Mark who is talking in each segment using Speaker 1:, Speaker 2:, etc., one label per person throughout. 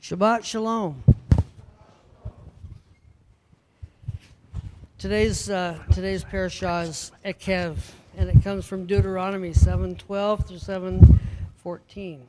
Speaker 1: Shabbat Shalom. Today's parashah is Ekev, and it comes from Deuteronomy 7:12 through 7:14.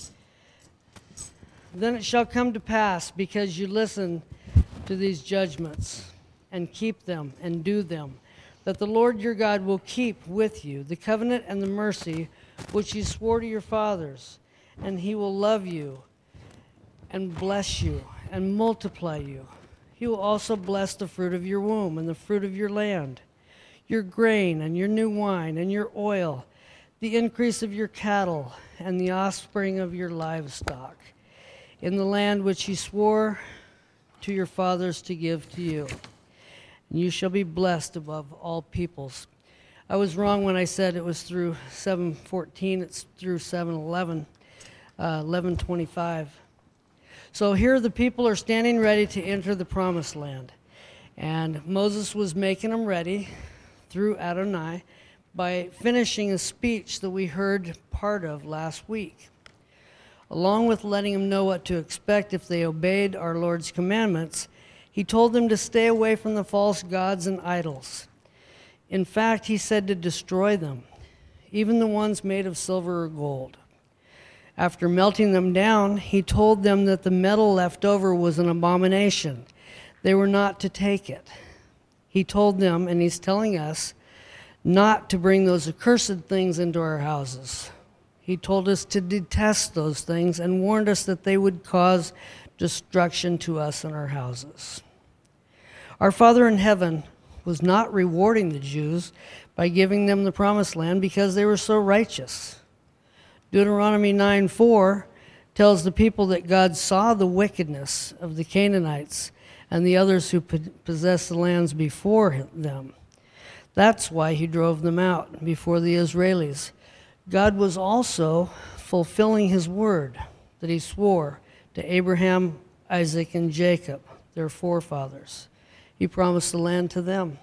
Speaker 1: Then it shall come to pass, because you listen to these judgments and keep them and do them, that the Lord your God will keep with you the covenant and the mercy which he swore to your fathers, and he will love you and bless you and multiply you. He will also bless the fruit of your womb and the fruit of your land, your grain and your new wine and your oil, the increase of your cattle and the offspring of your livestock, in the land which he swore to your fathers to give to you. And you shall be blessed above all peoples. I was wrong when I said it was through 7:14. It's through 7:11, 11:25. So here the people are standing ready to enter the promised land. And Moses was making them ready through Adonai by finishing a speech that we heard part of last week, along with letting them know what to expect if they obeyed our Lord's commandments. He told them to stay away from the false gods and idols. In fact, he said to destroy them, even the ones made of silver or gold. After melting them down, he told them that the metal left over was an abomination. They were not to take it. He told them, and he's telling us, not to bring those accursed things into our houses. He told us to detest those things and warned us that they would cause destruction to us and our houses. Our Father in heaven was not rewarding the Jews by giving them the promised land because they were so righteous. Deuteronomy 9:4 tells the people that God saw the wickedness of the Canaanites and the others who possessed the lands before them. That's why he drove them out before the Israelis. God was also fulfilling his word that he swore to Abraham, Isaac, and Jacob, their forefathers. He promised the land to them.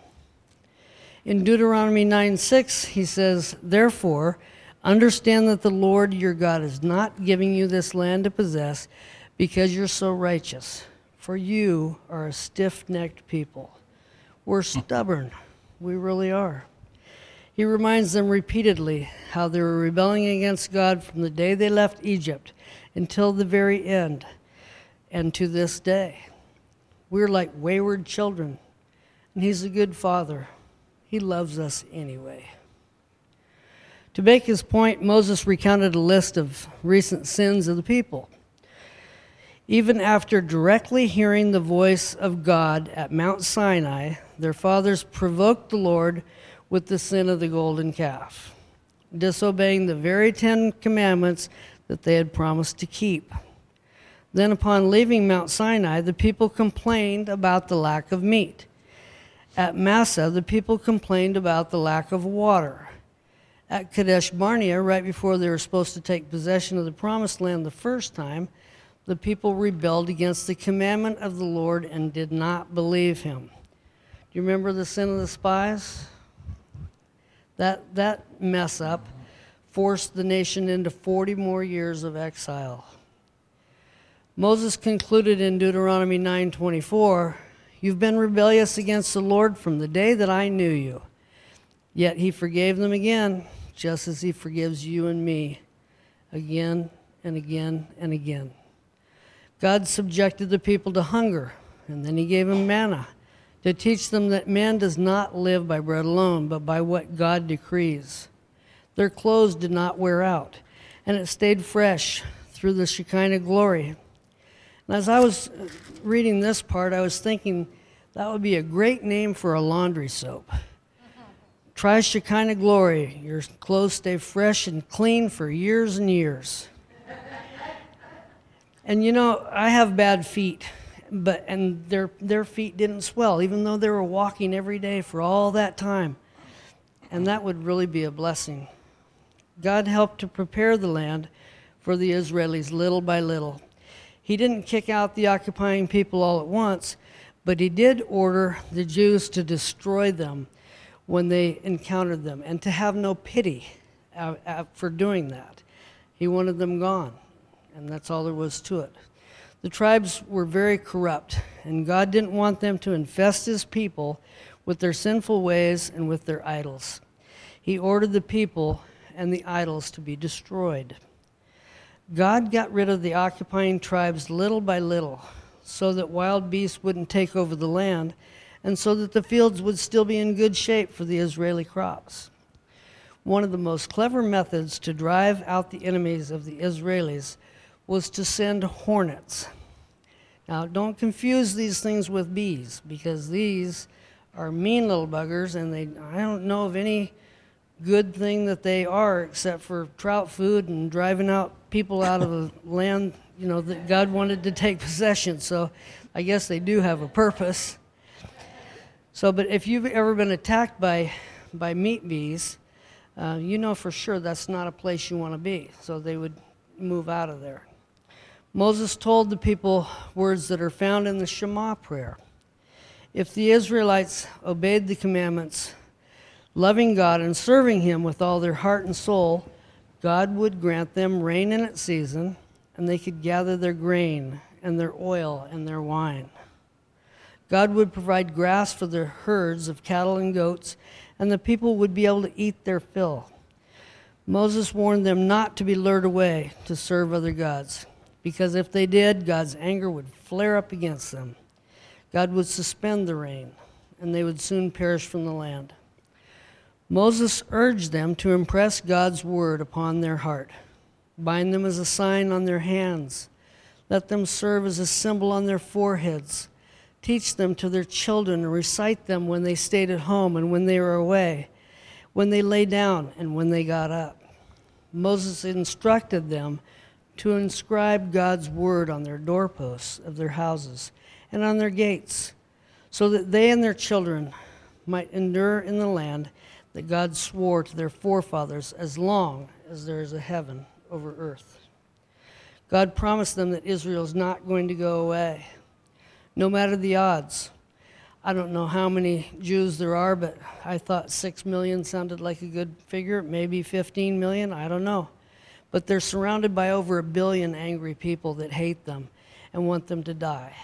Speaker 1: In Deuteronomy 9:6, he says, therefore, understand that the Lord your God is not giving you this land to possess because you're so righteous, for you are a stiff-necked people. We're stubborn. We really are. He reminds them repeatedly how they were rebelling against God from the day they left Egypt until the very end and to this day. We're like wayward children, and he's a good father. He loves us anyway. To make his point, Moses recounted a list of recent sins of the people. Even after directly hearing the voice of God at Mount Sinai, their fathers provoked the Lord with the sin of the golden calf, disobeying the very 10 commandments that they had promised to keep. Then upon leaving Mount Sinai, the people complained about the lack of meat. At Massah, the people complained about the lack of water. At Kadesh Barnea, right before they were supposed to take possession of the promised land the first time, the people rebelled against the commandment of the Lord and did not believe him. Do you remember the sin of the spies? That mess up forced the nation into 40 more years of exile. Moses concluded in Deuteronomy 9:24, you've been rebellious against the Lord from the day that I knew you. Yet he forgave them again, just as he forgives you and me again and again and again. God subjected the people to hunger, and then he gave them manna to teach them that man does not live by bread alone, but by what God decrees. Their clothes did not wear out, and it stayed fresh through the Shekinah glory. And as I was reading this part, I was thinking that would be a great name for a laundry soap. Try Shekinah glory. Your clothes stay fresh and clean for years and years. And you know, I have bad feet, and their feet didn't swell, even though they were walking every day for all that time. And that would really be a blessing. God helped to prepare the land for the Israelis little by little. He didn't kick out the occupying people all at once, but he did order the Jews to destroy them when they encountered them and to have no pity for doing that. He wanted them gone, and that's all there was to it. The tribes were very corrupt, and God didn't want them to infest his people with their sinful ways and with their idols. He ordered the people and the idols to be destroyed. God got rid of the occupying tribes little by little, so that wild beasts wouldn't take over the land, and so that the fields would still be in good shape for the Israeli crops. One of the most clever methods to drive out the enemies of the Israelis was to send hornets. Now, don't confuse these things with bees, because these are mean little buggers, and I don't know of any good thing that they are except for trout food and driving out people out of the land, that God wanted to take possession. So I guess they do have a purpose. But if you've ever been attacked by meat bees, you know for sure that's not a place you want to be. So they would move out of there. Moses told the people words that are found in the Shema prayer. If the Israelites obeyed the commandments, loving God and serving him with all their heart and soul, God would grant them rain in its season, and they could gather their grain and their oil and their wine. God would provide grass for their herds of cattle and goats, and the people would be able to eat their fill. Moses warned them not to be lured away to serve other gods, because if they did, God's anger would flare up against them. God would suspend the rain, and they would soon perish from the land. Moses urged them to impress God's word upon their heart. Bind them as a sign on their hands. Let them serve as a symbol on their foreheads. Teach them to their children and recite them when they stayed at home and when they were away, when they lay down and when they got up. Moses instructed them to inscribe God's word on their doorposts of their houses and on their gates, so that they and their children might endure in the land that God swore to their forefathers as long as there is a heaven over earth. God promised them that Israel is not going to go away, no matter the odds. I don't know how many Jews there are, but I thought 6 million sounded like a good figure, maybe 15 million, I don't know. But they're surrounded by over 1 billion angry people that hate them and want them to die.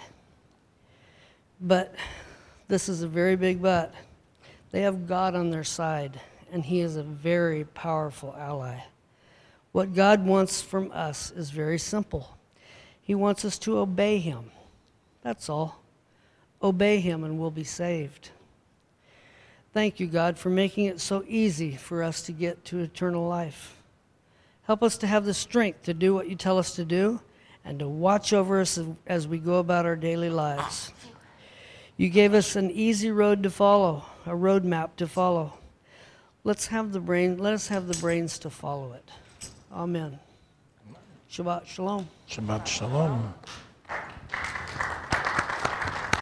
Speaker 1: But this is a very big but. They have God on their side, and he is a very powerful ally. What God wants from us is very simple. He wants us to obey him. That's all. Obey him and we'll be saved. Thank you, God, for making it so easy for us to get to eternal life. Help us to have the strength to do what you tell us to do and to watch over us as we go about our daily lives. You gave us an easy road to follow, a roadmap to follow. Let us have the brains to follow it. Amen. Shabbat shalom.
Speaker 2: Shabbat shalom.